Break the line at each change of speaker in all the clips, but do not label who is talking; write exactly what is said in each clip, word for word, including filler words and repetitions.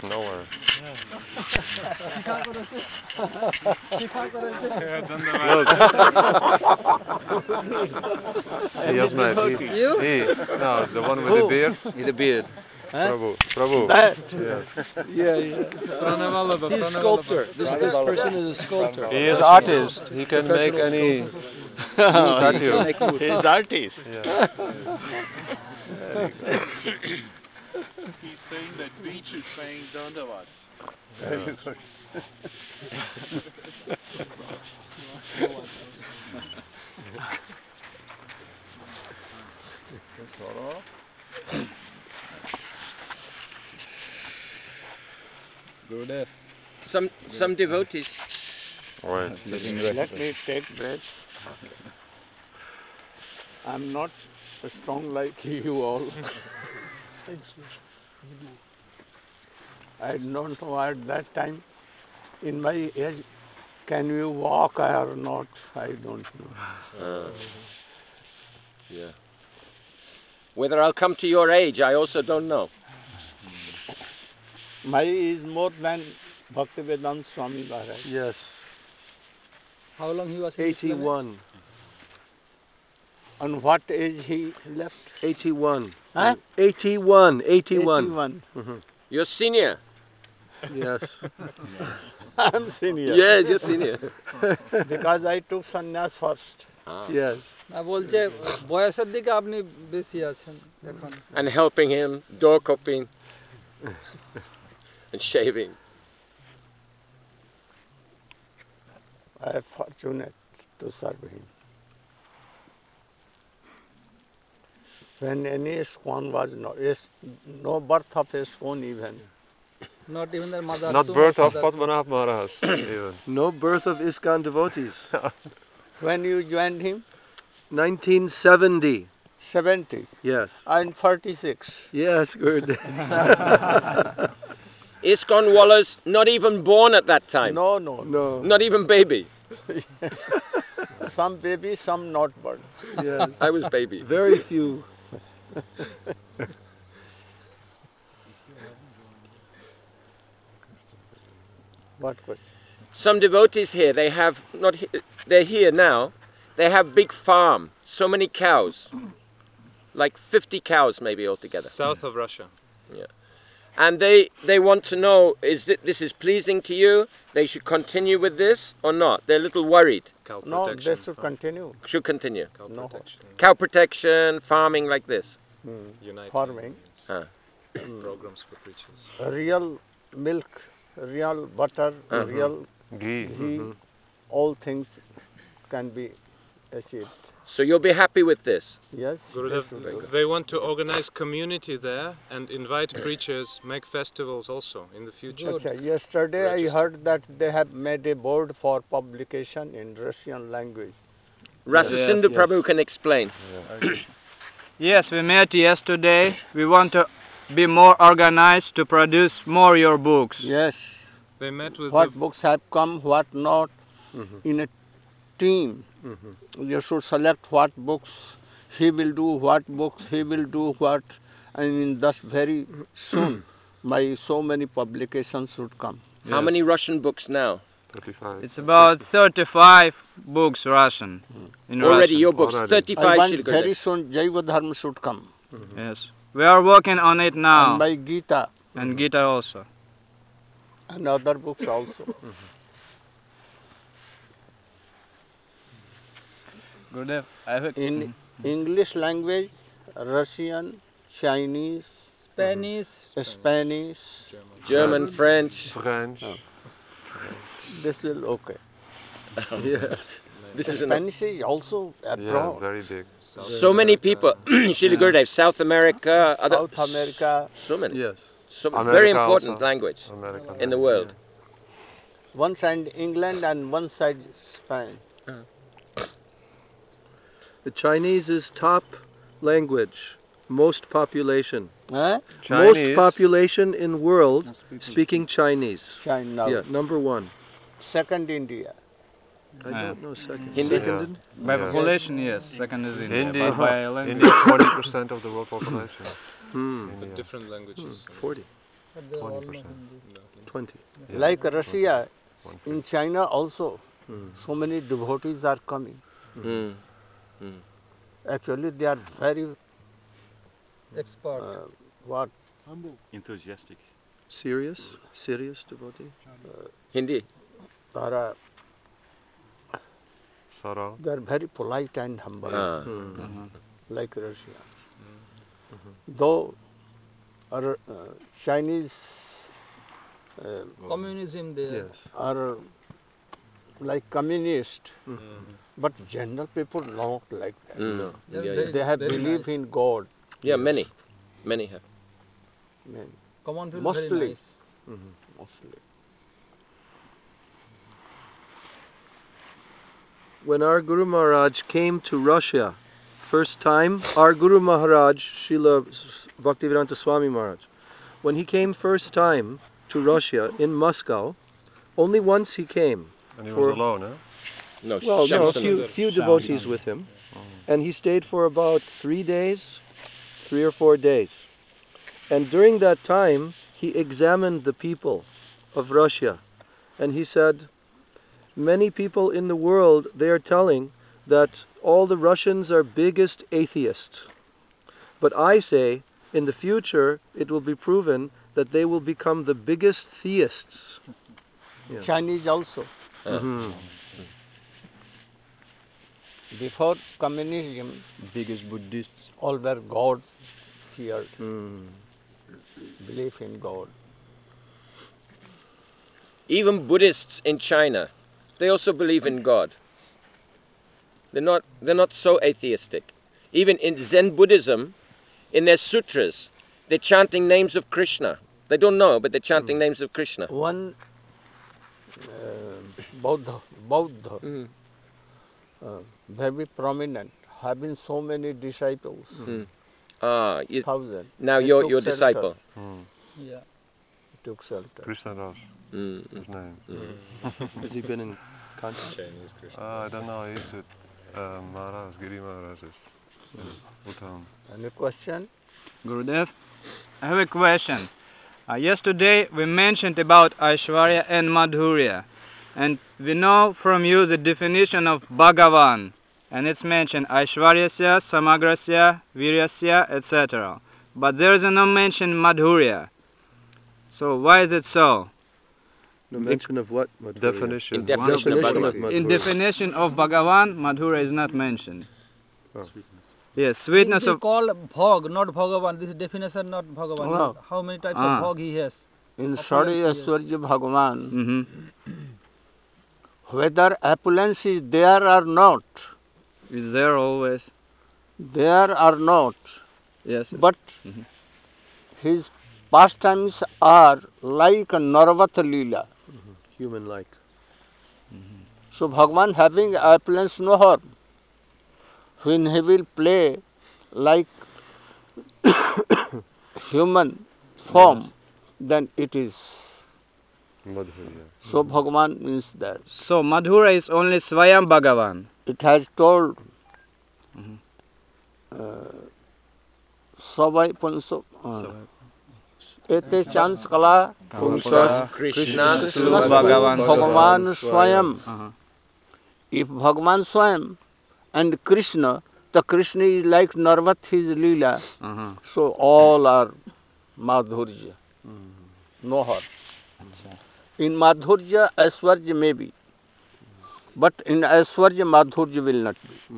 Nowhere. Yes, mate. He,
You?
he, no, the one with
Who?
the beard.
With the beard. Huh?
Prabhu. Prabhu.
That?
Yes.
Yeah, yeah. He's sculptor. This this person is a sculptor.
He is artist. He can make any statue.
He's artist.
Yeah.
He's saying that beach is paying Dandavat.
Very good.
Gurudev.
Some some devotees.
Right.
Let me take breath. I'm not strong like you all. I don't know at that time, in my age, can you walk or not? I don't know.
Uh, yeah. Whether I'll come to your age, I also don't know.
My is more than Bhaktivedanta Swami Maharaj.
Yes.
How long he was?
eighty-one.
On what age he left?
eighty-one.
Huh?
eighty-one. eighty-one.
eighty-one.
Mm-hmm.
You're senior.
Yes.
I'm senior.
Yes, you're senior.
Because I took sannyas first.
Ah.
Yes.
না বলছে বয়সের দিকে আপনি বেশি আছেন এখন
And helping him, door copying, and shaving.
I am fortunate to serve him. When any ISKCON was no, is no birth of ISKCON even.
not even their mother.
Not birth of Padmanabh Maharaj. Even.
No birth of ISKCON devotees.
When you joined him?
nineteen seventy.
seventy?
Yes.
I'm forty-six.
Yes, good.
ISKCON Wallace, not even born at that time.
No, no.
No.
Not even baby.
Some baby, some not born.
Yes.
I was baby.
Very few.
What question?
Some devotees here, they have not. he- They're here now. They have big farm, so many cows, like fifty cows maybe altogether.
South of Russia.
Yeah, and they they want to know, is that this is pleasing to you? They should continue with this or not? They're a little worried.
Cow
No,
protection.
they should continue.
Should continue.
Cow
No.
protection.
Cow protection, farming like this.
Hmm.
United
Farming.
Huh.
programs for preachers.
Real milk, real butter,
Uh-huh.
real
Ghee.
ghee, all things can be achieved.
So you'll be happy with this?
Yes.
Gurudev,
this will be-
they want to organize community there and invite preachers, make festivals also in the future.
Acha, yesterday I heard that they have made a board for publication in Russian language.
Rasa
Yes,
Sindhu
yes.
Prabhu can explain.
Yes, we met yesterday. We want to be more organized to produce more your books.
Yes.
They met with
What
the,
books have come, what not,
Mhm.
in a team.
Mhm.
You should select what books he will do, what books he will do, what, and thus very soon my so many publications should come.
How
Yes.
many Russian books now?
thirty-five.
It's about thirty-five books Russian. In
Already
Russian.
your books,
Already.
I
thirty-five
want
Shri
very
Gurudev.
soon Jaiva Dharma should come.
Yes. We are working on it now.
And my Gita
And Gita also.
and other books also.
Gurudev, I have a
In English language, Russian, Chinese,
Spanish.
Spanish,
German, French.
French.
this will okay.
Yes. This is an,
Spanish is also
Yeah,
abroad.
very big.
so many people. Shri Gurudev, South America, other,
South America,
so many.
Yes.
So
America
very important
also.
language
American.
in the world.
one side England and one side Spain.
The Chinese is top language, most population.
Huh?
Most
Chinese.
population in world speaking Chinese.
China.
Yeah, number one.
Second India.
I
Yeah.
don't know second.
Hindi?
Second?
by
Yeah.
population, yes. Second is India.
Hindi.
But by language.
India is forty percent of the world population.
Hmm.
the
India.
different languages.
forty.
But they all know
percent.
Hindi.
twenty.
Like Russia, in China also,
Mm.
so many devotees are coming.
Mm.
Actually, they are very,
Expert.
uh, what,
Enthusiastic.
Serious? Serious devotee?
Hindi.
are,
Sarah.
they are very polite and humble,
Ah.
Mm.
like Russia. Though our uh, Chinese uh,
Communism there.
Yes.
are like communist, but general people not like that.
Mm.
No.
They're
Yeah,
very-
yeah.
They have
very
belief
nice.
in God.
Yeah, many. Many have.
Man,
Common people
Mostly.
very nice.
mostly.
When our Guru Maharaj came to Russia first time, our Guru Maharaj, Srila Bhaktivedanta Swami Maharaj, when he came first time to Russia in Moscow, only once he came.
And he
For-
was alone, huh?
No,
Well, no, a
Shamsunandar.
few, few devotees with him. And he stayed for about three days, three or four days. And during that time, he examined the people of Russia. And he said, many people in the world, they are telling that all the Russians are biggest atheists. But I say, in the future, it will be proven that they will become the biggest theists. Yeah.
Chinese also.
Mhm.
Before communism,
Biggest Buddhists.
all were God feared,
Mm.
belief in God.
Even Buddhists in China, they also believe in God. They're not, they're not so atheistic. Even in Zen Buddhism, in their sutras, they're chanting names of Krishna. They don't know, but they're chanting names of Krishna.
One uh, Buddha, Buddha
Mm.
uh, very prominent, having so many disciples,
Mm. Ah, you,
thousand.
now
He
you're
took
your
shelter.
disciple.
Yeah.
He took shelter.
Krishna Das,
Mm.
his name.
Has he been in contact?
Chinese Krishna.
Uh, I don't know, he's with uh, Maharaj, Giri Maharaj is in Bhutan.
Any question?
Gurudev, I have a question. Uh, yesterday we mentioned about Aishwarya and Madhurya, and we know from you the definition of Bhagavan, and it's mentioned Aishwaryasya, Samagrasya, Viryasya, et cetera. But there is no mention Madhurya. So why is it so?
No mention of what? Madhurya?
Definition.
In definition of
Definition of
Bhagavan.
In
Madhurya.
definition of Bhagavan, Madhurya is not mentioned.
Oh.
Yes, sweetness
They
of...
call Bhog, not Bhagavan. This is definition, not Bhagavan.
No.
How many types
Ah.
of Bhog he has?
In
Opulence,
Sadi
yes.
Aishwarya Bhagavan,
Mhm.
whether opulence is there or not,
Is there always?
there or not,
Yes.
but his pastimes are like Narvat Leela.
Human-like.
So Bhagavan having opulence no harm. When he will play like human form, then it is.
Madhurya.
So Bhagavan means that.
So Madhura is only Swayam Bhagavan.
It has told Sabai Panso Ete Chans Kala
Krishna,
Krishna
Bhagavan
Bhagavan Swayam.
Uh-huh.
If Bhagavan Swayam and Krishna, the Krishna is like Narvat, his Leela.
Uh-huh.
So all are Madhurya. No harm. In Madhurya, Aishwarya may be. But in Aishwarya, Madhurya will not be.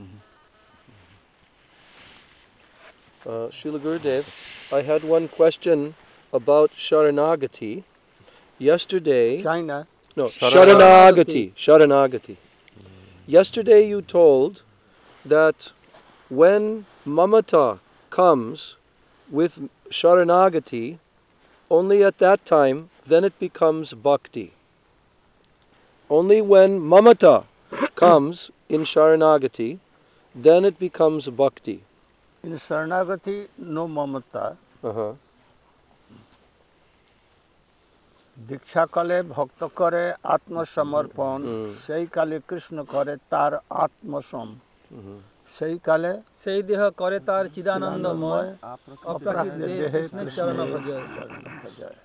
Uh, Srila Gurudev, I had one question about Sharanagati. Yesterday,
China,
no,
Sharanagati.
Sharanagati, Sharanagati. Yesterday you told that when Mamata comes with Sharanagati, only at that time, then it becomes Bhakti. Only when Mamata comes in Sharanagati, then it becomes Bhakti.
in Sharanagati, no mamata.
Uh-huh.
দীক্ষা কালে ভক্ত করে আত্মসমর্পণ
হুম।
সেই কালে কৃষ্ণ করে তার আত্মসম সেই কালে
সেই দেহ করে তার চিদানন্দময় অপ্রাকৃত
অপ্রাকৃত
দেহে
দেহে
কৃষ্ণের চরণ
কৃষ্ণের
ভজয়।
চরণ ভজয়।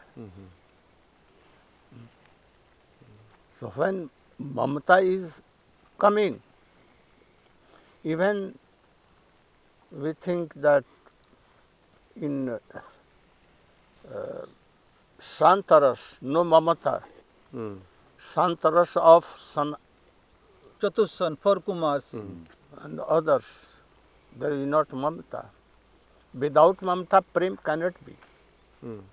So when mamata is coming, even we think that in uh, uh, Shantaras, no mamata,
Mm.
Shantaras of San
চতুষ্সন four Kumars
and others, there is not mamata. Without mamata, prem cannot be.
Mm.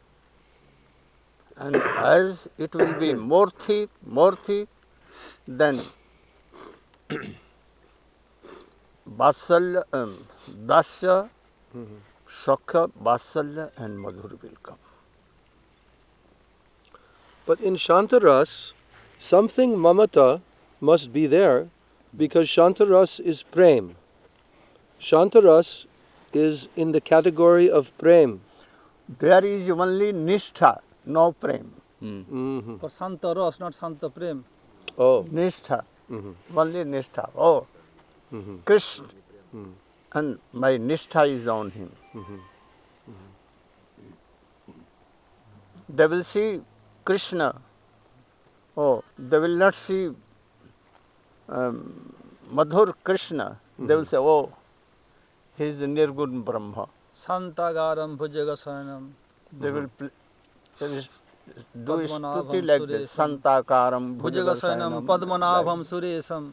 And as it will be more thick, more thick, then Vatsalya, um, Dasya, Sakya, Vatsalya and Madhur will come.
But in Shantaras, something mamata must be there because Shantaras is prem. Shantaras is in the category of prem.
There is only Nishtha, no Prem.
Mm-hmm.
For shanta ras not shanta prem.
Oh.
Nishtha,
Mm-hmm.
only Nishtha. Oh,
Mm-hmm.
Krishna, and my Nishtha is on him. They will see Krishna. Oh, they will not see um, Madhur Krishna. They will say, oh, he is Nirgun Brahma.
শান্তাগারম ভুজগশয়নম
They will pl- they will do
Padmanabham
stuti like this.
Suresam.
Santakaram
ভুজগশয়নম
Bhujagasayanam.
পদ্মনাভম সুরেশম।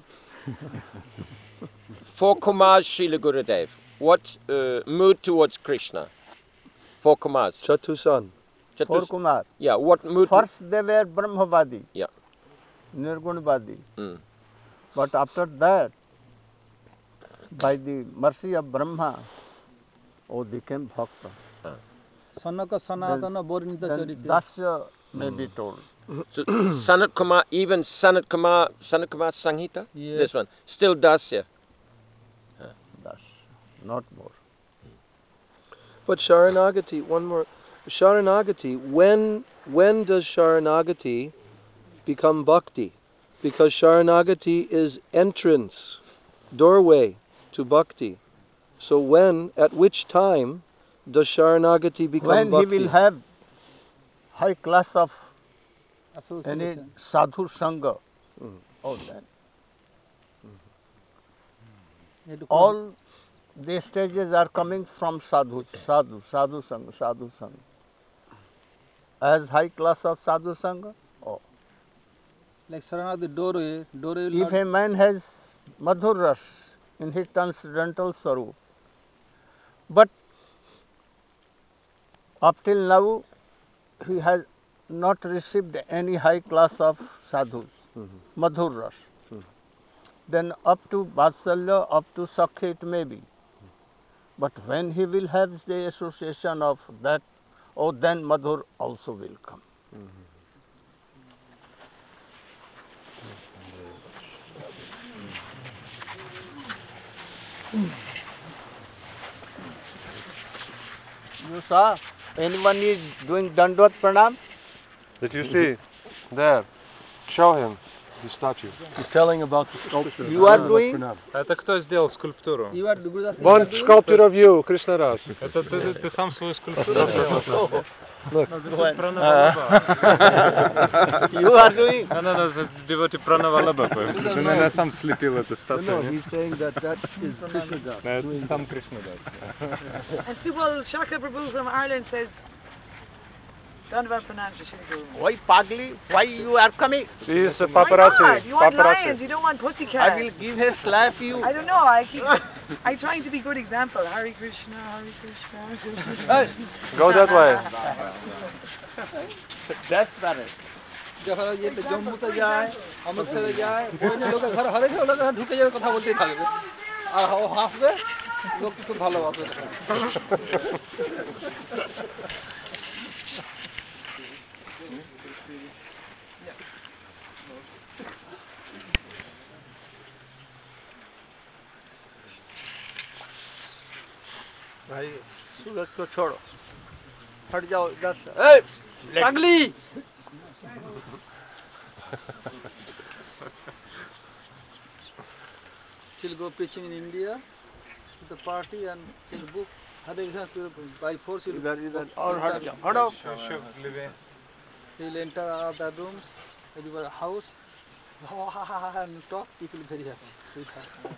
For Kumars, Srila Gurudev, what uh, mood towards Krishna? For Kumars.
Chatusan.
For
Chatus-
Kumar.
yeah, what mood?
First they were Brahmavadi,
Yeah.
Nirgunvadi.
Mm.
But after that, by the mercy of Brahma, oh, became Bhakta.
Sanaka Sanatana বর্ণিত
Then
চরিত্র।
Dasya may be told.
So Sanat Kumar, even Sanat Kumar, Sanat Kumar Sanghita, this
Yes.
one, still Dasya.
Dasya, not more.
But Sharanagati, one more. Sharanagati, when when does Sharanagati become bhakti? Because Sharanagati is entrance, doorway to bhakti. So when, at which time, does Sharanagati become
When
bhakti?
he will have high class of any
association.
sadhu sangha, oh, then
এটুকু
all the stages are coming from sadhu, sadhu, sadhu sangha, sadhu sangha. As high class of sadhu sangha, oh.
like শরণাগতি doorway, doorway will
If
not
a man has madhur ras in his transcendental swarup, but up till now he has not received any high class of sadhus, madhur ras. Then up to Vatsalya, up to Sakya it may be. But when he will have the association of that, oh, then madhur also will come. You saw anyone is doing Dandvat Pranam?
Did you see? There. Show him the statue.
He's telling about the sculpture.
You are doing?
Это кто сделал скульптуру?
you are Gurudas.
One sculpture of you, Krishna Ras.
Это ты, ты, ты сам свою скульптуру сделал.
You are doing?
Да, да, да, девоти Пранавалаба. Ты, наверное, сам слепил эту
No,
статую.
he's saying that that is Krishnadas.
Это сам Кришнадас.
And Subal Shaka Prabhu from Ireland says, Dandavad Pranam to Shri Guru.
Why Pagli? Why you are coming?
He is a
Why
paparazzi.
not? You want lions,
Paparazzi.
you don't want
I will
pussycats.
give a slap you.
I don't know, I keep, I'm trying to be good example. Hare Krishna, Hare Krishna, Krishna Krishna.
Go that way.
Desperate.
যখন যেতে জম্মুতে যায়, অমৃতসরে যায়, ওই লোকের ঘরে হরে গেলে লোকের ঢুকে যাবে কথা বলতেই থাকবে। আর ও হাসবে, লোক খুব ভালোবাসবে।
भाई सूरज को छोड़ो, हट जाओ इधर से। ए, पगली!
she'll go preaching in India to the party and she'll book. By force, she'll
और हट जाओ हटो
she'll enter out the rooms, everywhere a house, and talk. People very happy. Sweetheart.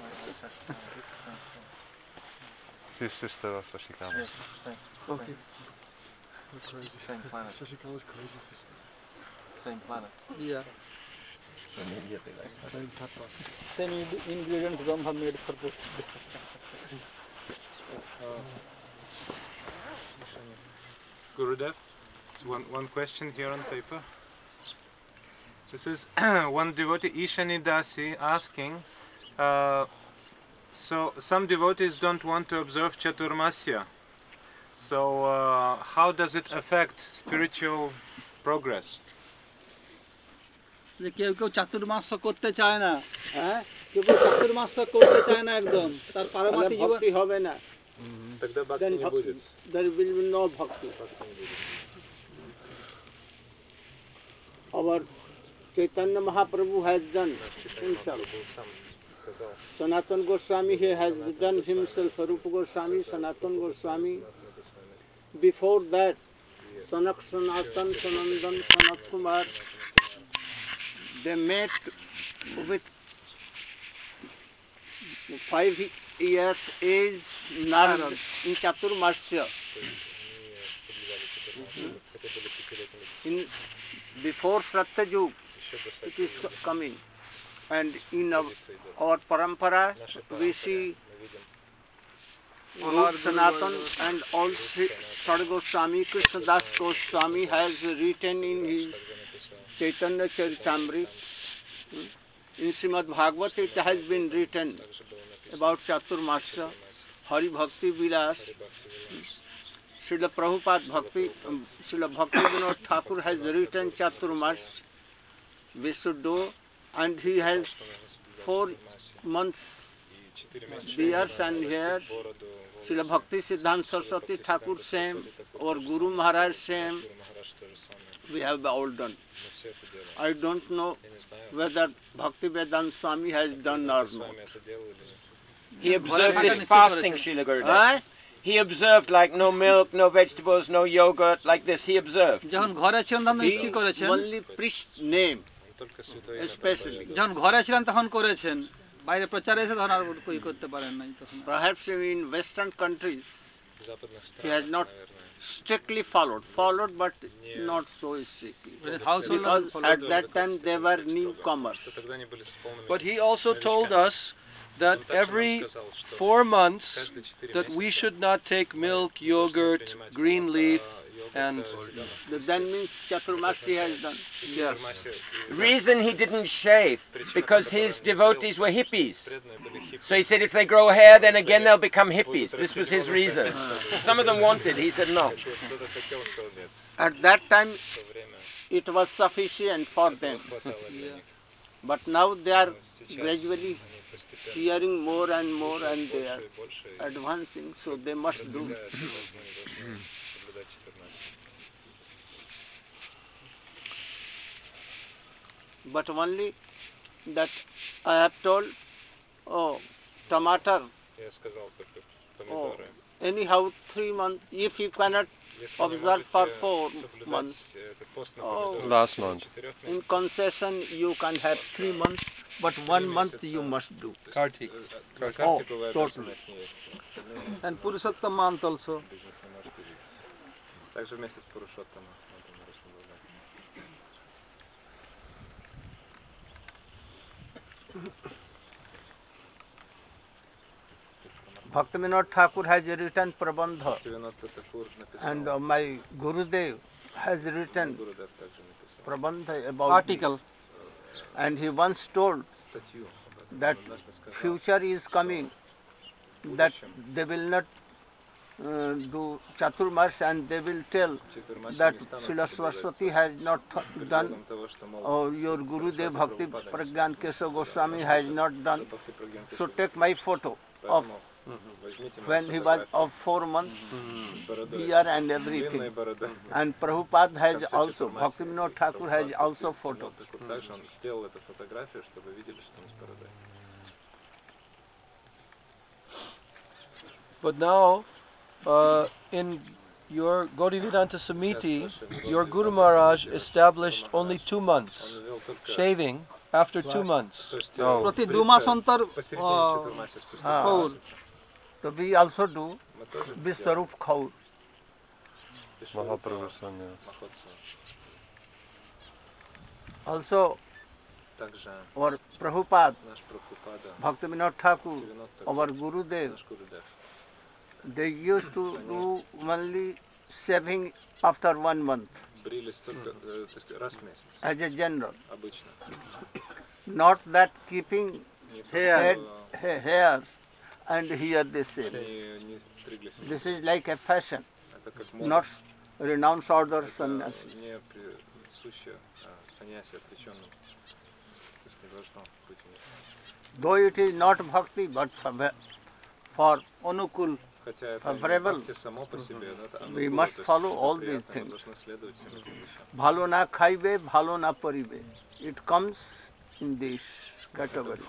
His sister was Shashikala.
Okay.
Same planet.
Shashikala's crazy sister.
Same planet.
Yeah.
Same papa.
Same ing- ingredients Brahma made for this.
Gurudev, it's one, one question here on paper. This is one devotee, Ishani Dasi, asking, uh, so some devotees don't want to observe Chaturmasya. So uh, how does it affect spiritual progress?
যে কেউ কেউ চাতুর্মাস্য করতে চায় না, হ্যাঁ কেউ কেউ চাতুর্মাস্য করতে চায় না একদম, তার পারমার্থিক জীবন
भक्ति হবে ना,
Тогда bhakti
then
не
bhak-
будет.
there will be no bhakti. Our Chaitanya Mahaprabhu has done himself. Sanatana Goswami, he has done himself. Rupa Goswami, Sanatana Goswami. Before that, Sanak Sanatan, Sanandan, Sanat Kumar, they met with five years age Narad in Chaturmasya. In before Satyajug, it is coming, and in our, our parampara we see Rup Sanatan and all Sada Goswami, Krishnadas Goswami has written in his Chaitanya Charitamrita. In Srimad Bhagavad it has been written about Chaturmasya, Hari Bhakti Vilas. Srila Prabhupada Bhakti, um, Srila Bhakti Vinod Thakur has written Chaturmas, Visuddho, and he has four months beards and hair. Srila Bhakti Siddhanta Saraswati Thakur same, or Guru Maharaj same, we have all done. I don't know whether Bhakti Vedanta Swami has done or not.
He observed this fasting, Srila Gurudev.
Huh?
He observed like no milk, no vegetables, no yogurt, like this. He observed.
যখন ঘরে ছিলেন তখন
He
নিশ্চয় করেছেন,
only preached name, especially.
যখন ঘরে ছিলেন তখন করেছেন, বাইরে প্রচারে এসে তখন আর কই করতে পারেন নাই তখন।
Perhaps in Western countries, he has not strictly followed, followed but not so strictly.
Household
Because at that time they were newcomers.
But he also told us that every four months that we should not take milk, yogurt, green leaf, and
That means Chaturmas he has done.
yes.
Reason he didn't shave, because his devotees were hippies. So he said if they grow hair, then again they'll become hippies. This was his reason. Some of them wanted, he said no.
At that time it was sufficient for them. But now they are gradually hearing more and more and they are advancing, so they must do. But only that I have told, oh, tomato, oh, anyhow three months, if you cannot observe for four months, oh,
Last month.
in concession you can have three months, but one month you must do.
Kartik.
Oh, totally.
And Purushottam month also.
Также вместе с Пурушоттамом.
Bhaktivinoda Thakur has written Prabandha and uh, my Gurudev has written Prabandha about
Article.
this. And he once told that future is coming, that they will not uh, do Chaturmas and they will tell that Srila Saraswati has not th- done, or your Gurudev Bhakti Pragyan Keshav Goswami has not done. So take my photo of when he was of four months, beard and everything. And Prabhupada has also, Bhaktivinoda Thakur has also photo.
But now, uh, in your Gaudivedanta Samiti, your Guru Maharaj established only two months, shaving after two months.
প্রতি দু মাস অন্তর খৌর
So we also do Vishwarup Khaur.
Mahaprabhu sannyas.
Also, our Prabhupada, Bhaktivinoda Thakur, our Gurudev, they used to do only shaving after one month as a general. Not that keeping head, ha- hair and here they shave. This is like a fashion, not renounced order sannyasi. Though it is not bhakti, but for, for
Anukul
favorable, we must follow all these things. Bhalo na khaibe, bhalo na paribe. It comes in this category.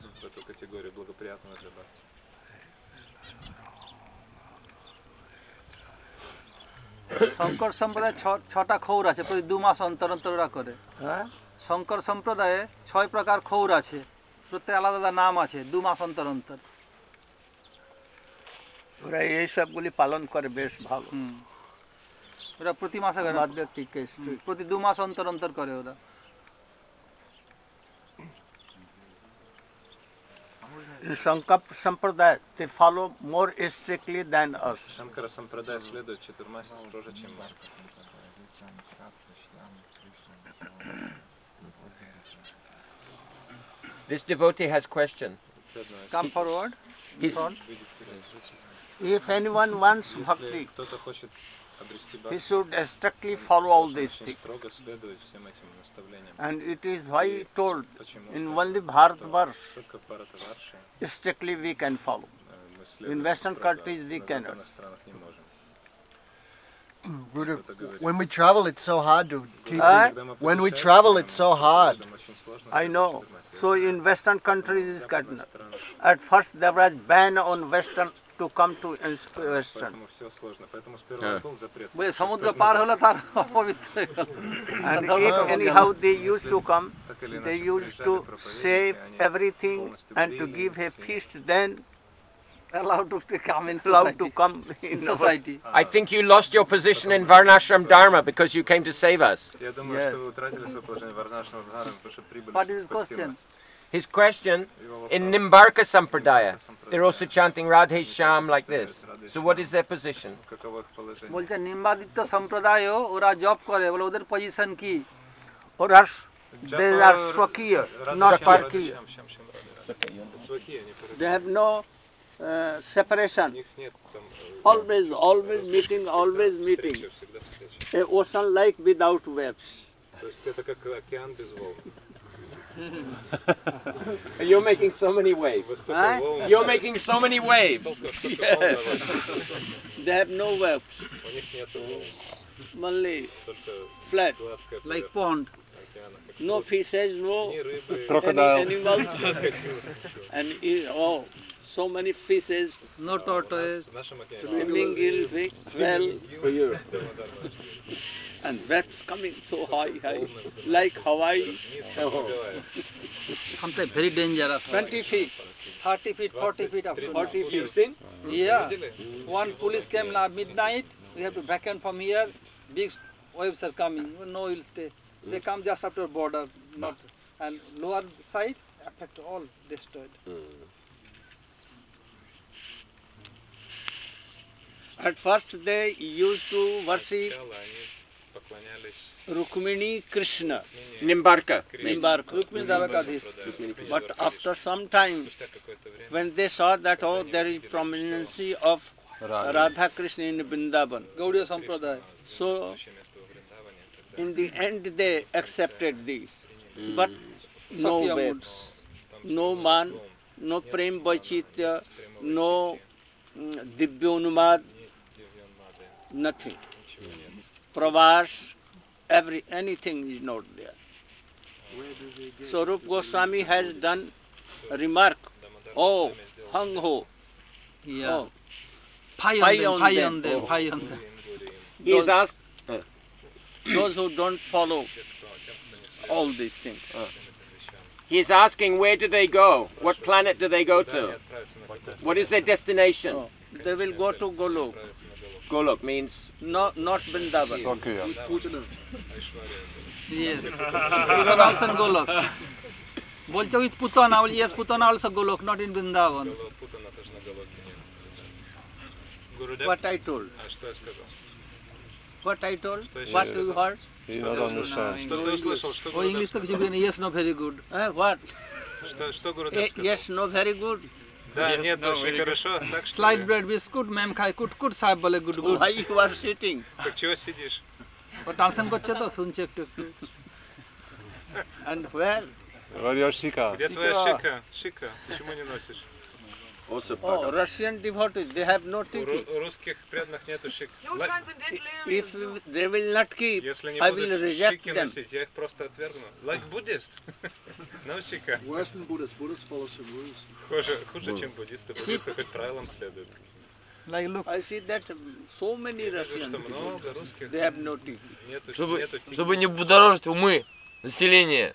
Shankar সম্প্রদায়ে ছ- ছটা খৌর আছে প্রতি দু মাস অন্তর অন্তর ওরা করে
Huh?
শঙ্কর সম্প্রদায়ে ছয় প্রকার খৌর আছে প্রত্যেক আলাদা আলাদা নাম আছে দু মাস অন্তর অন্তর
ওরা এই সবগুলি পালন করে বেশ ভালো।
হুম ওরা প্রতি মাসে করে না,
মাধ্যমিকে
প্রতি দু মাস অন্তর অন্তর করে ওরা
in Shankar Sampradaya, they follow more strictly than us.
Шанкара Сампрадая следует четырьмя строже, чем мы.
This devotee has question.
Come forward
He's,
If anyone wants bhakti,
Кто-то хочет обрести
he
бхакти,
should strictly follow all these
очень
things.
строго следует всем этим наставлениям.
And it is why told
Почему?
in only Bharatvarsh,
Только в Бхаратварше
strictly we can follow.
мы следуем
In Western
строго,
countries we
но в
cannot.
западных странах не можем.
Guru,
Кто-то говорит,
when we travel, it's so hard to keep.
Huh?
когда мы
When we
путешествуем,
travel, it's so hard.
нам очень сложно
I
следовать
know.
четырьмя
So
строгам.
in Western countries it is
В
cut.
западных странах
At first there was ban on Western to come to Western.
поэтому все сложно. Поэтому сперва был запрет.
বলে সমুদ্র পার হলে তার অপবিত্র হয়ে গেল
And if anyhow they used to come,
Так или
they
иначе
used
приезжали
to
проповедники,
save
они
everything
полностью
and to
брили
give a
все.
feast, then
allowed to come in
allowed to
society
come in
in
our-
society
I think you lost your position in Varnashram Dharma because you came to save us.
Я думаю,
Yes.
что вы утратили свое положение в Варнашном Дхарме, потому что прибыли
What is
спасти
question?
нас.
His question,
Его
in
вопрос.
Nimbarka Sampradaya, they're also chanting Radhe Sham like this. So what is their position?
Каково их положение?
বলছে নিম্বাদিত্য সম্প্রদায়ও ওরা job করে বলে ওদের position কি
or us, they are Swakiya, not Parkiya.
Сваки, они
They have no uh, separation.
у них нет там
Always, always meeting, always meeting.
всегда встречи.
A ocean like without waves.
То есть это как океан без волн.
You're making so many waves.
Вот столько
А?
волн,
You're making so many waves.
столько, столько волн на воде.
They have no waves,
У них нет волн,
only
только
flat.
гладкая
like
поверхность
pond
океана. как
No fishes, no
Ни рыбы,
any animals, and i- oh, so many fishes
no tortoise
в нашем океане.
swimming in big well, and waves coming so high, high, like Hawaii,
something very dangerous
twenty feet,
thirty feet forty feet up to
forty feet.
seen?
yeah one police came now midnight we have to back end from here big waves are coming no will stay they come just after border not and lower side affect all destroyed
At first they used to worship
Сначала они поклонялись
Rukmini Krishna,
Nimbarka.
Nimbarka.
Rukmini Dvarakadhish.
But after some time,
спустя какое-то время
when they saw that oh there is prominence of Radha Krishna in Vrindavan,
Gaudiya sampradaya
so
следующее место во Вриндаване, тогда
in the end they accepted these. But no
Sakya
waves, no man, no prem vaichitya, no mm, divyonumad, nothing. Pravas, every anything is not there. So Rup Goswami has done a remark. Oh, hung ho.
yeah
Oh,
Fie on
Fie
them,
on
fie
them.
on them, fie on them.
He's asked.
those who don't follow all these things.
He's asking where do they go? What planet do they go to? What is their destination?
Oh, they will go to Golok.
Golok means
No, not Vrindavan.
Tokyo.
Yes. Because also in Golok. বলছে with Putana, yes, Putana also Golok, not in Vrindavan.
What I told.
А что я сказал?
What I told.
Что еще
What
раз?
you heard.
He doesn't understand.
Что ты услышал? Что
Oh,
Гурудев
English то কিছু বলে, yes, no, very good.
Eh, what?
Что, что Гурудев
Eh,
сказал?
yes, no, very good.
Да, нет, очень хорошо. Так что
Slide
ли?
bread biscuit, ma'am খায় কুট কুট সাহেব বলে good good.
Why you are sitting?
Так чего сидишь?
ও translate করছে তো শুনছে একটু একটু.
And where?
Where your Shika?
Где твоя шика? Шика. Почему не носишь?
also
Oh,
Bhagavan.
Russian devotees, they have no
У
tiki.
ру- у русских преданных нету шик.
No
Ла-
transcendental areas.
If they will not keep,
Если не
I will
будут
reject
шики
them.
носить, я их просто отвергну. Like Buddhist. No шика.
Worse than Buddhists. Buddhists follow some rules.
Хуже, хуже, чем буддисты. Буддисты хоть правилам следуют.
Like look,
I see that um, so many
Я вижу,
Russian
что
devotees,
много русских
they have no tiki.
нету,
Чтобы,
нету тики.
чтобы не будоражить умы населения.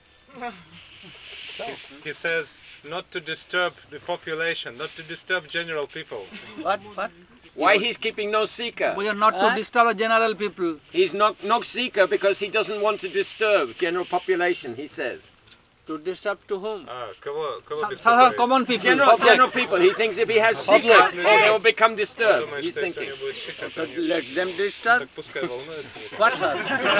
He says not to disturb the population, not to disturb general people.
What? What?
Why he's keeping no seeker?
we are not to disturb the general people.
He's not no seeker because he doesn't want to disturb general population. He says.
To disturb to whom?
А, кого, кого
Sa- Southern
беспокоить?
common people.
General, general people. He thinks if he has seeker, or they will become disturbed.
Думает,
He's
что если у
thinking.
него будет шика, то
So
они-
let them disturb.
так пускай волнуются.
What? Sir?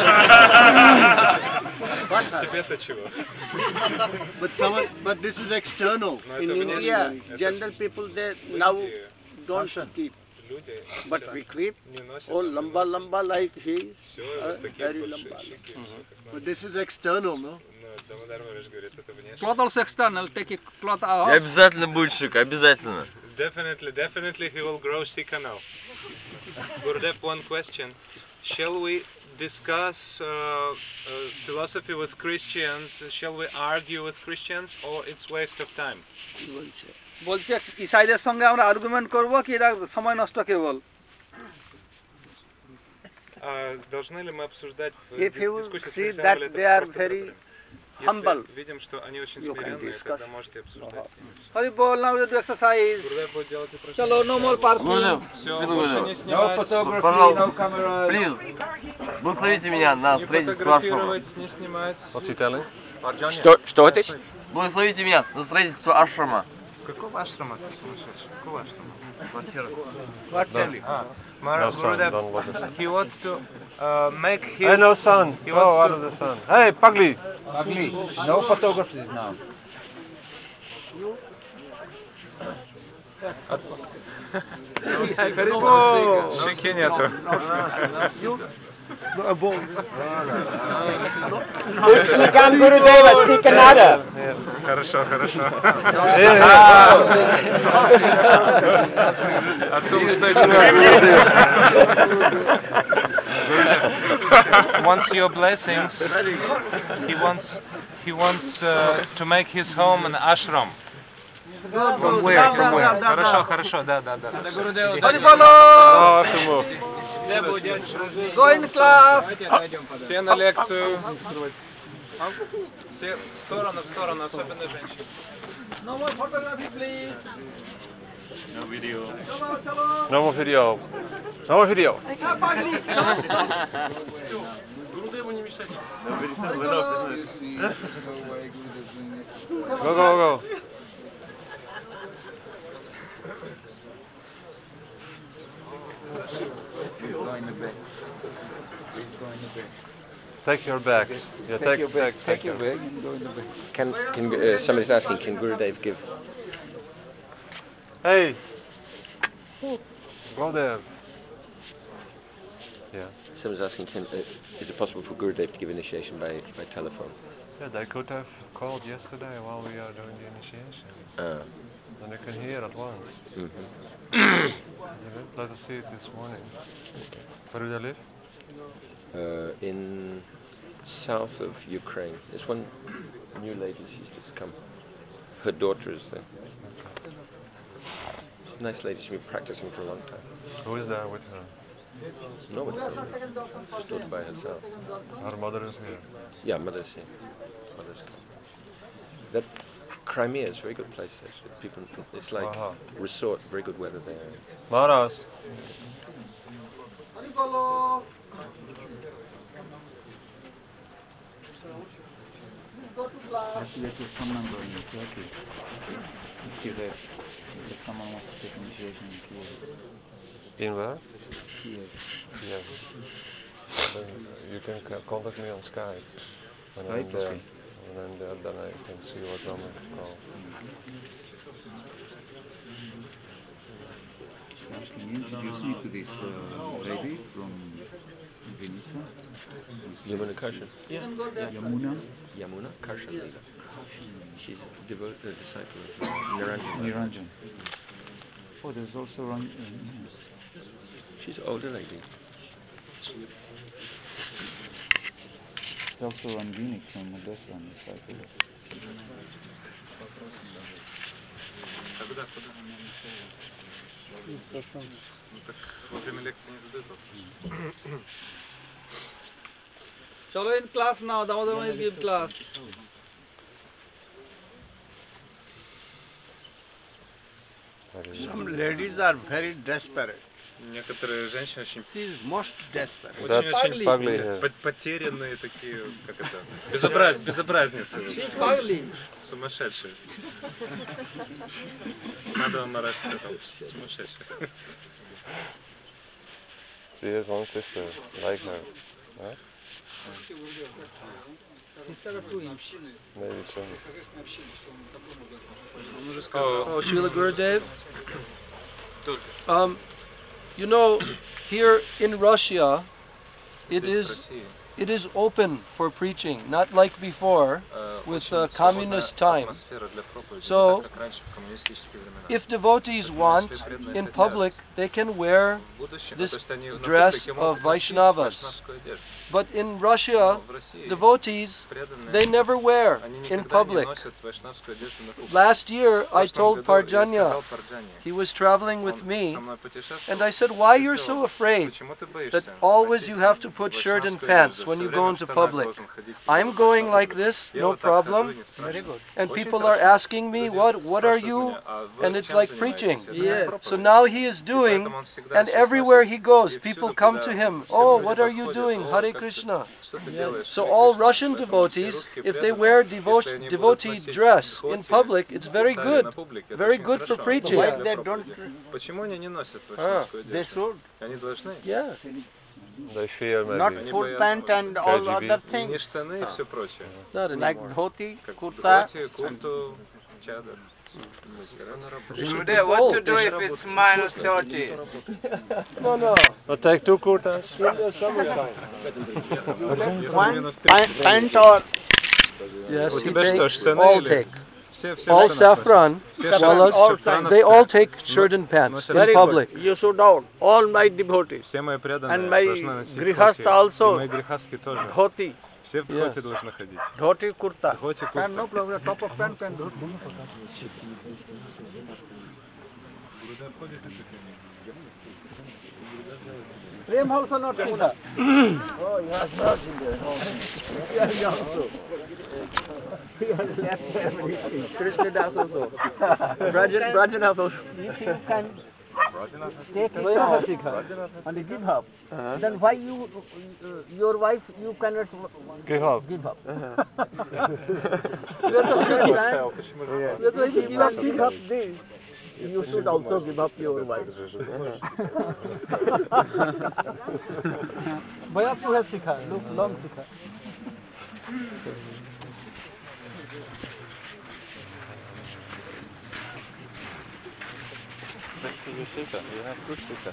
What? Sir?
Тебе-то чего?
But someone, but this is external.
Но
In
это
India,
внешне. Это
general people they now
люди,
don't keep,
люди
but we keep.
не носят.
Oh, lamba lamba like he is.
Все,
uh,
вот такие
very
большие
lamba.
шики. всё как
But
надо.
this is external, no?
Но Дамодар Махарадж говорит, это внешне.
Cloth also external. Take a cloth
И
out.
обязательно будет шик, обязательно.
Definitely, definitely he will grow Sika now. Gurudev, one question. Shall we discuss uh, uh, philosophy with Christians? Shall we argue with Christians or it's waste of time?
বলছে ইসাইদের সঙ্গে আমরা argument করব কি এটা সময় নষ্ট কেবল.
А должны ли мы обсуждать в
If
дис-
you
дискуссии с
see
христианами,
that
или это
they are
просто
very
проблема?
humble,
Если видим, что они очень
you can
смиренные,
discuss.
тогда можете обсуждать с ними.
Hari বল নাও যদি exercise.
Гурудев будет делать упражнения.
চলো no more parking.
Все, больше не снимать,
Пожалуйста, плиз, благословите меня на
не
строительство ашрама.
фотографировать, не снимать.
What's he telling?
Что, что это?
Благословите меня на строительство ашрама.
Какого ашрама ты сумасшедший? Какого ашрама?
Квартира.
А, Мара-
No son,
Gurudev,
don't look at it.
he wants to uh, make his...
Hey, no sun.
He
Go
wants
out
to-
of the sun. Hey, Pugly.
Ugly. No photographies now.
Шики нету.
Sikam Gurudeva, Sikanada.
Нет, хорошо, хорошо. О том, что это wants your blessings. He wants he wants uh, to make his home an ashram. From where? From where? Хорошо, хорошо, да, да, да.
Hari বল.
Oh, have to move.
Go in class.
Все на лекцию. Все в сторону, в сторону, особенно женщины.
No more photography please.
No more video. No more video.
দেখা পাগলি.
Go, go, go. Take your bags. Yeah, take, your bag. Take, your bag.
Can, can uh, somebody's asking, can Gurudev give?
Hey. Go there. Yeah.
Someone's asking, can, uh, is it possible for Gurudev to give initiation by, by telephone?
Yeah, they could have called yesterday while we are doing the initiation.
Uh,
And they can hear at once.
mhm.
Let us see it this morning. Where do they live?
uh, in south of Ukraine. There's one new lady, she's just come. Her daughter is there. Nice lady, she's been practicing for a long time.
Who is there with her?
No one. She stood by herself.
Her mother is here.
Yeah, mother's here. Mother's here. That Crimea is a very good place actually. People, it's like
Aha.
resort, very good weather there.
Maharaj.
Have to get your phone number in Turkey. Kiev. If someone wants to take initiation in Kiev.
In where?
Kiev.
Yes. Then you can c- contact me on Skype. When
Skype,
I'm there.
okay.
When I'm there, then I can see what number to call.
Can you introduce me to this uh, lady from Vinica?
Yamuna Karshan.
Yeah. Yamuna?
Yamuna Karshan Lila. She's a devoted a disciple of Niranjan.
Niranjan. Oh, there's also Ran. Uh,
She's an older lady.
There's also Rangini from Odessa on the cycle.
Когда, куда? Ну так во время лекции не задают вопрос.
Chalo in class now, Damodar will give class.
Some ladies are very desperate.
Некоторые женщины очень,
She is most desperate.
очень, очень
Ugly hair.
по- потерянные такие, как это, безобраз, безобразницы.
She's ugly.
Сумасшедшие. Надо Мараш сказал, сумасшедшие.
She has one sister like her. Right?
Sister of twins.
Maybe so.
Он уже сказал.
Oh, Srila Gurudev. Um, you know, here in Russia, it
Здесь, в
is
России,
it is open for preaching, not like before
э,
with
очень
uh,
свободная
communist time.
атмосфера для проповеди,
So,
не так, как раньше в коммунистические времена.
If devotees want, in public, they can wear
В будущем,
this
то есть они на
dress
публике
of
могут носить
Vaishnavas.
вайшнавскую одежду.
But in Russia,
Но в России
devotees,
преданные,
they never wear
они
in
никогда не
public.
носят вайшнавскую одежду на публике.
Last year,
В
I
прошлом
told
году я
Parjanya,
сказал Парджане,
he was traveling with
он
me,
со мной путешествовал,
and I said, why
и
you're
сказал,
so afraid
почему ты
that
боишься
always you
носить
have to put shirt and
вайшнавскую
pants
одежду,
when
всё
you
время
go
в
into
штанах
public?
должен ходить,
I'm
когда
going
на
like
публике.
this,
Я
no
вот так хожу,
problem.
не страшно.
And
Очень
people are
хорошо.
asking me,
Люди
what, what are
спрашивают
you?
меня, а вы
And it's
чем
like
занимаетесь?
preaching.
Я занимаюсь
So
проповедью.
now he is
И
doing,
поэтому он всегда
and
всё
everywhere
сносит.
he goes,
И
people
всюду,
come
куда
to him,
все
oh,
люди
what are you
подходят,
doing?
«О,
Hare
как ты-
Krishna.
что ты делаешь,
So
Харе
all
Кришна».
Russian
Поэтому все
devotees,
русские
if they
преданные,
wear
если
devo-
они будут
devotee
носить
dress in
дхоти,
public, it's very
сари
good,
на публике, это
very
очень
good for
хорошо
preaching.
для
Why they don't?
проповеди. Почему они не носят
Ah,
вайшнавскую
they
одежду?
should.
Они должны.
Yeah.
They fear maybe.
Not
Они
full
боятся
pant and all
K G B.
other
не
things.
штаны и все прочее.
Not
Like
anymore.
dhoti,
Как
kurta.
дхоти, курту, чадр.
Today, what to do if it's minus thirty?
No, no.
I'll take two kurtas.
In the summertime.
One pant, pant or
Yes,
У
he
тебя что,
take,
штаны
all
или-
take.
Все, все
All
в штанах
saffron,
Все
wallas,
шафран- шафрановцы.
they all take shirt and pants
Носят
in
very
public.
good. You should out. All my devotees.
Все мои преданные
And my
должны носить
grihastha
дхоти.
also.
И мои грехастки тоже.
Dhoti,
Все в
Yes.
дхоти должны ходить.
dhoti kurta.
Дхоти,
And no
курта.
problem. Top of pant and dhoti. Prem also not Sikha. Oh, he has not in there. Oh. Yeah, he also. He has left everything. Krishna Das also. Brajan, Brajan also. If you can take it off and give up, then why you, uh, your wife, you cannot
Give up.
give up? You are the same man. That's why you give up, give up this. You should also give up your wife. Bayapu has sikha, look, long sikha.
That's your shikha. You have good shikha.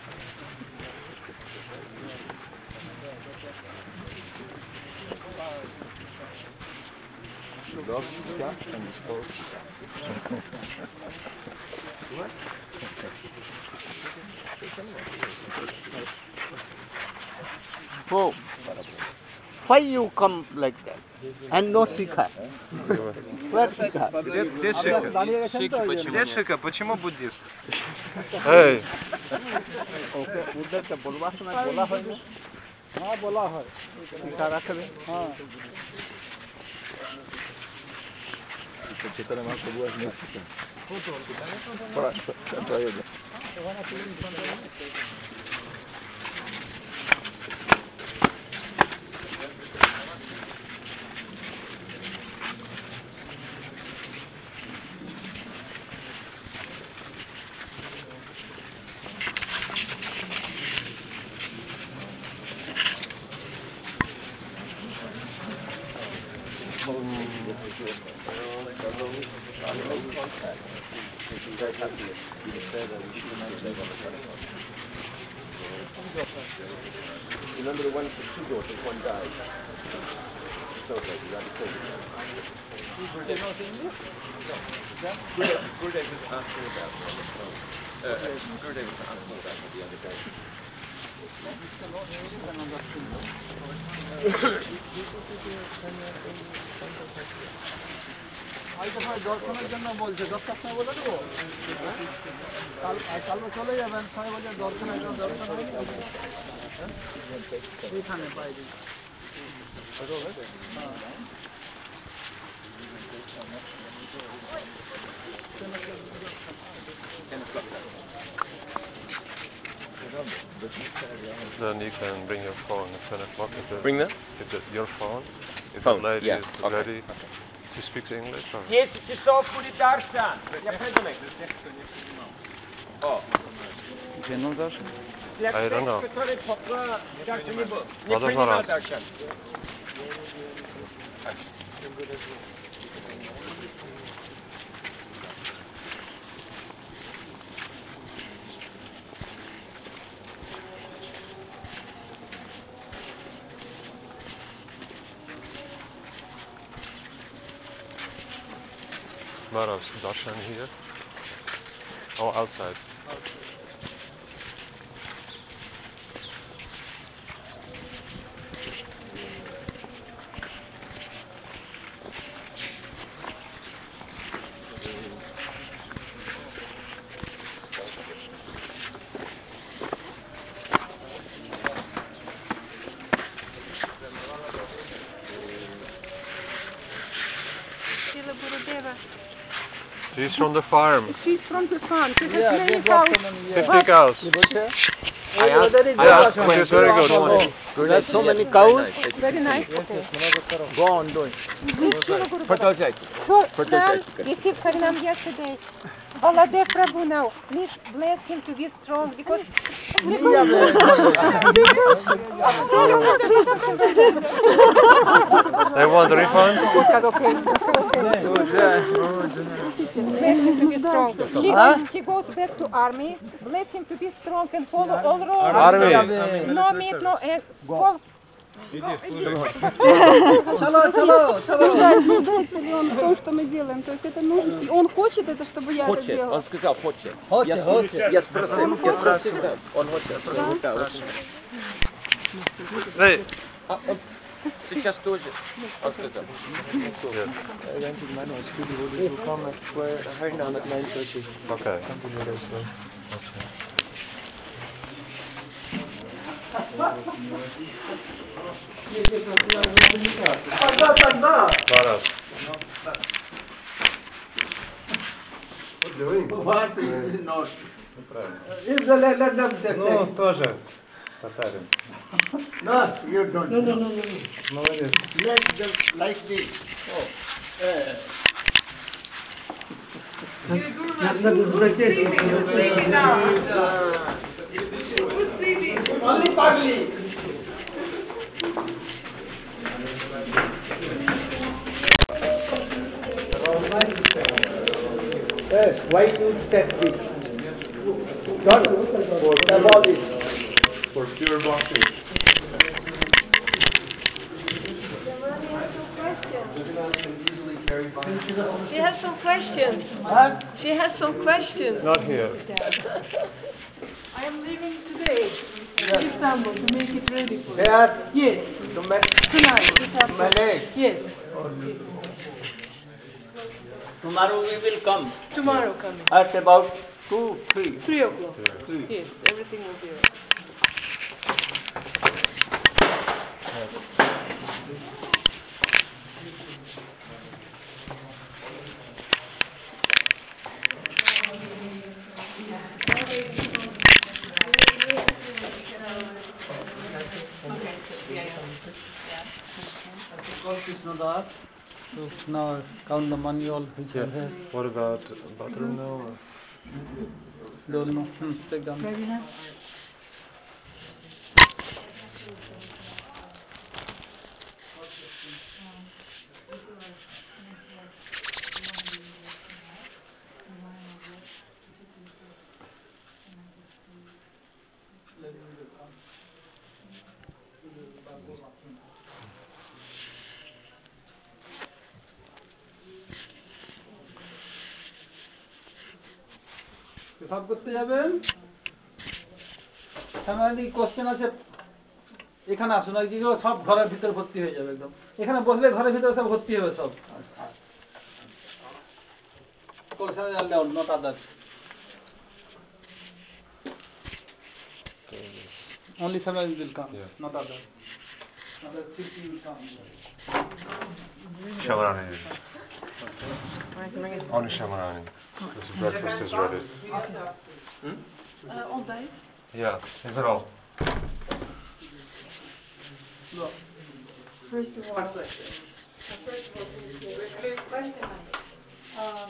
Whoa. Why you come like that? And no Sikha. Where Sikha?
Где, где Шика? Где Шика? Почему буддист?
Hey,
Okay, उधर से बोलवास में बोला है ना? हाँ बोला है। Sikha रख ले। हाँ।
Читали нас было месяца. Хорошо, это я.
Remember the one for two daughters, one died. So okay, you understand. Gurudev Gurudev was asking about it on the phone. Uh, Gurudev was asking about it the other day.
দর্শনের জন্য বলছে দশটার সময় বলে দেবো কাল কালকে চলে যাবেন ছয় বলে দর্শনের জন্য দর্শন এইখানে বাইরে
then you can bring your phone at ten o'clock. Is it,
Bring that?
Is it your phone? If
Phone,
the lady
yeah,
is
okay,
ready, she speaks English or?
десять часов будет даршан. Я приду. О.
Где ну Даршан?
I don't know.
Который пока даршан не был. Не
Надо
принимал
знать.
даршан.
Marav's darshan here? Oh, outside.
Srila Gurudeva.
She's from the farm.
She's from the farm. She has
Yeah,
many
they've
cows.
fifty cows.
I asked, I asked when
It's very good.
oh, there's so many cows.
It's very nice. Okay.
Go on doing.
Продолжайте.
So,
Продолжайте.
Ram received Harinam yesterday. Baladev Prabhu now. Please bless him to be strong because.
They want a refund?
Okay. Bless him to be strong. He,
Huh?
he goes back to army. Bless him to be strong and follow all rules.
Army.
No meat, no eggs. Follow.
Чало, чало,
Нуждается ли он в том, что мы делаем? То есть это нужно. И он хочет это, чтобы я это
Хочет.
сделала.
Он сказал хочет.
Хочет,
Я,
хочет.
я спросил, я спросил, да. Он хочет. Да, очень.
Hey.
А, он сейчас тоже. Он сказал.
I rented my house. Studio will come at where Harinam at nine thirty.
Okay.
Continue this way.
Marav.
What is not?
If the let, let them take
Ну, тоже татарин.
No, you don't.
No, no, no, no,
Молодец.
Let them like this. Oh. Uh,
Who's sleeping? Who's sleeping now? Who's sleeping?
Only Pagli. Yes, why you step this? Not for the body.
For pure bhakti.
She has some questions. She has some questions.
Not here.
I am leaving today. Istanbul to make it ready for you.
There?
Yes.
To make
Tonight, this afternoon.
manage.
Yes.
Tomorrow we will come.
Tomorrow coming.
At about two, three.
Three o'clock.
Three.
Yes, everything will be ready.
Call Krishna Das. So now count the money all which I have.
What about bathroom now? Or?
Don't know. Hmm, take down.
Ready now?
হিসাব করতে যাবেন সামনে question আছে এখানে আসুন আর যেগুলো সব ঘরের ভিতর ভর্তি হয়ে যাবে একদম এখানে বসলে ঘরের ভিতরে সব ভর্তি হবে সব কোশ্চেন জানলে not others only Samuel will come
Yeah.
not others others fifty will come
Shamarani. Only Shamarani. This breakfast is ready.
Uh, ontbijt?
Yeah, is it all?
First of all, first of all, question. Um,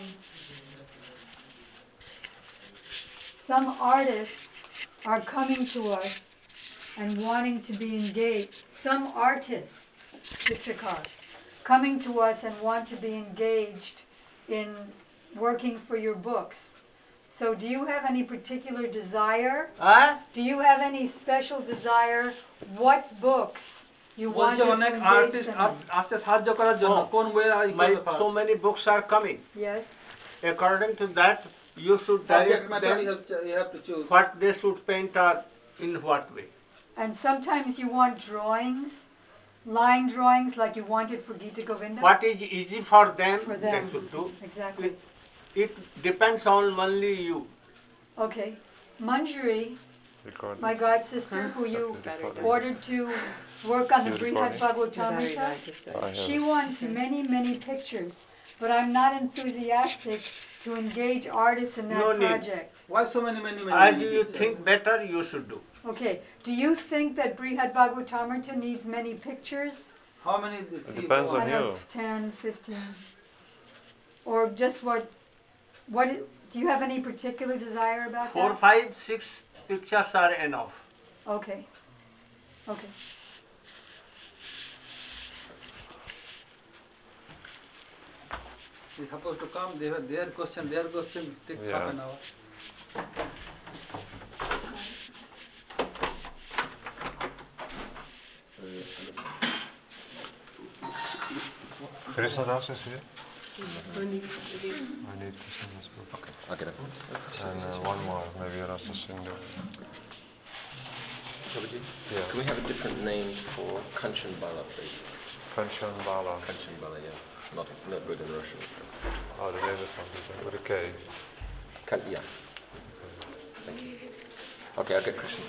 some artists are coming to us and wanting to be engaged. Some artists, Chichikar, coming to us and want to be engaged in working for your books. So do you have any particular desire?
Huh?
Do you have any special desire what books you want
বলছে
us to
অনেক
engage
artist
them in?
আসতে সাহায্য করার জন্য কোন বইয়ের আর
My, so many books are coming.
Yes.
According to that, you should
subject
direct
matter you
them
have, to- you have to choose
what they should paint or in what way.
And sometimes you want drawings, line drawings like you wanted for Gita Govinda.
What is easy for them,
For them.
they should do.
Exactly.
It, it depends on only you.
Okay. Manjari,
Recording.
my god sister, who you ordered to work on the
You
Brihad
recording?
Bhagavatamrita,
I
she
have.
wants many, many pictures, but I'm not enthusiastic to engage artists in that
No need.
project.
why so many many many
As
many
you
pictures?
think better, you should do.
Okay. Do you think that Brihad Bhagavatamrita needs many pictures?
how many this
It depends
I
on
don't
you.
know, ten, fifteen. Or just what, what, i- do you have any particular desire about
Four,
that?
five, six pictures are enough.
Okay, okay.
He's supposed to come, they have their question, their question take
Yeah.
half an hour.
Krishna Das is here.
I need
I need Krishna Das book. Okay,
I'll get it.
And uh, one more, maybe Rasa Singh. Yeah.
Can we have a different name for Kanchan Bala, please?
Kanchan Bala.
Kanchan Bala, yeah. Not, not good in Russian.
Oh, the name is something with a K.
Kan, yeah. Thank you. Okay, I'll get Krishna.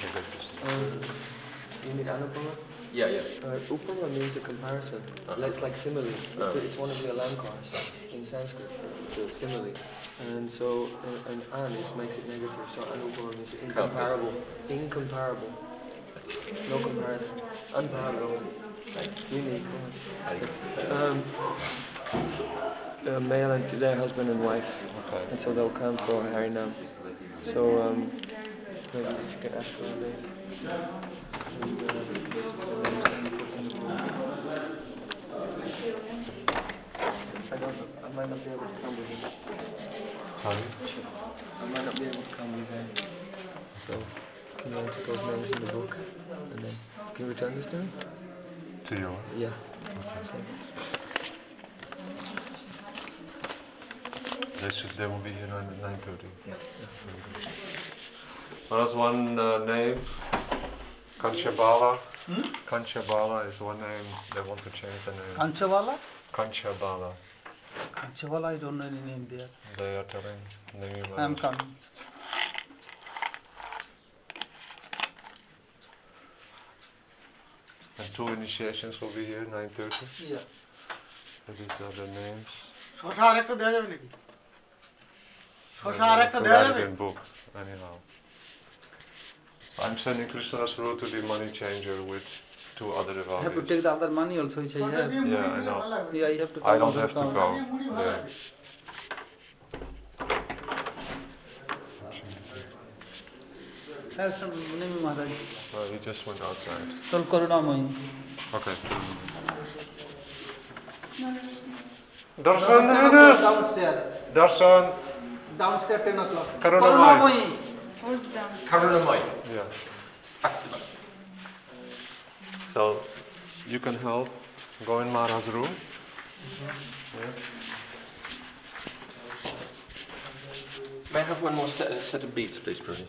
You need Anupama?
Yeah, yeah.
Uh, Upama means a comparison. It's like simile. It's,
Uh.
a, it's one of the alankars in Sanskrit. It's a simile. And so, uh, an an is makes it negative. So Anupama means incomparable. Incomparable. No comparison. Unparalleled. Unique. Um, uh, male and their husband and wife.
Okay.
And so they'll come for Harinam. So, um, maybe you can ask for a name. And, uh, I don't know. I might not be able to come with him.
Honey?
I might not be able to come with him. So, can you enter those names in the book? And then, can you return this to me?
To you?
Yeah.
They should. They will be here at nine thirty. Well, that's one uh, name. Kanchabala.
Hmm?
Kanchabala is one name. They want to change the name.
Kanchabala?
Kanchabala.
Kanchabala, I don't know any name there.
They are telling name.
I am coming.
And two initiations will be here, nine thirty.
Yeah.
So these are the names.
Oh,
And they provide it in book, anyhow. So I'm sending Krishna's rule to the money changer with two other
I have to
devotees.
take the other money also which I have.
Yeah, I know.
Yeah, I have to
I
come
don't
to
have to
account.
go. Yeah.
Have some name, Maharaj.
Well, he just went outside.
Tol Karunamai.
Okay.
Darshan,
Darshan,
downstairs.
Darshan.
Downstairs ten o'clock.
Karunamai.
Karunamai.
Yeah.
Спасибо.
So you can help. Go in Mara's room. Yeah.
May I have one more set, set of beads, please, Prabhu?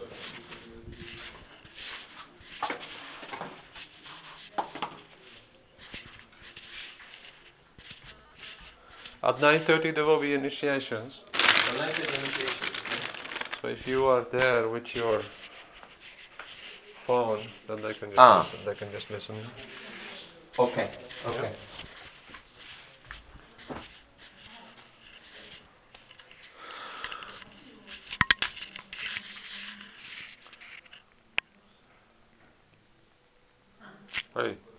At nine thirty there will be initiations.
So nine thirty initiation.
So if you are there with your phone, then they can just
Ah.
listen. They can just listen.
Okay, okay.
Hey.